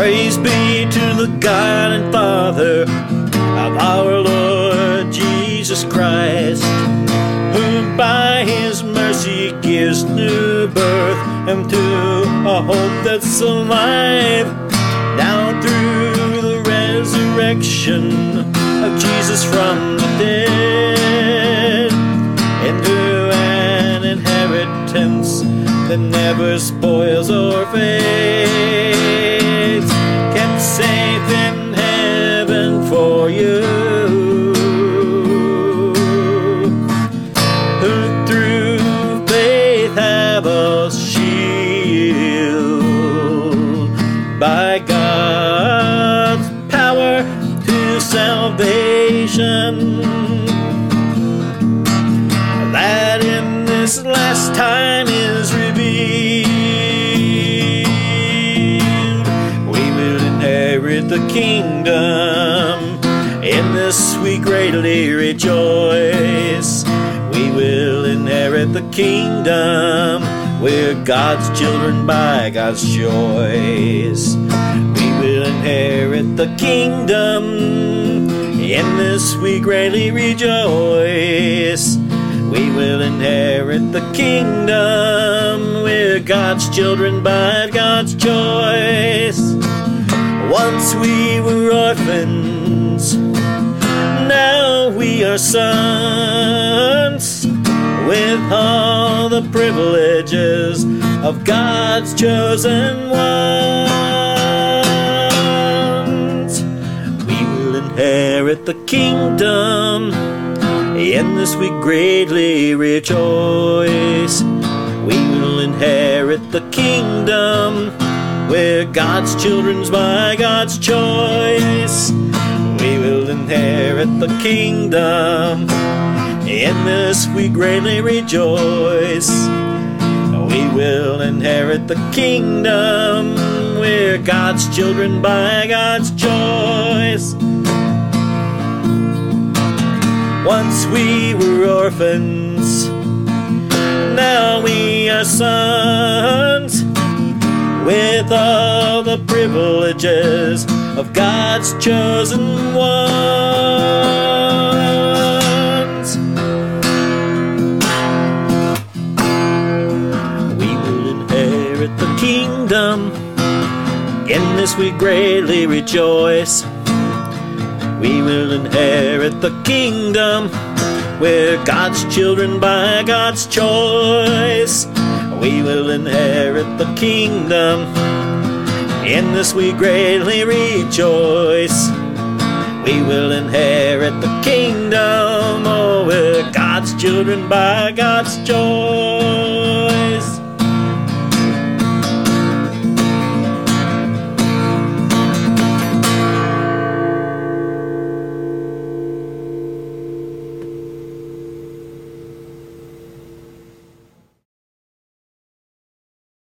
Praise be to the God and Father of our Lord Jesus Christ, who by his mercy gives new birth unto a hope that's alive, now through the resurrection of Jesus from the dead, into an inheritance that never spoils or fades, kept safe in heaven for you, who through faith have a shield by God's power to salvation, that in this last time is revealed. We will inherit the kingdom, in this we greatly rejoice. We will inherit the kingdom, we're God's children by God's choice. We will inherit the kingdom, in this we greatly rejoice. We will inherit the kingdom, we're God's children by God's choice. Once we were orphans, now we are sons, with all the privileges of God's chosen ones. We will inherit the kingdom, in this we greatly rejoice. We will inherit the kingdom, we're God's children by God's choice. We will inherit the kingdom, in this we greatly rejoice. We will inherit the kingdom, we're God's children by God's choice. Once we were orphans, now we are sons, with all the privileges of God's chosen ones. We will inherit the kingdom, in this we greatly rejoice. We will inherit the kingdom, we're God's children by God's choice. We will inherit the kingdom, in this we greatly rejoice. We will inherit the kingdom, oh, we're God's children by God's choice.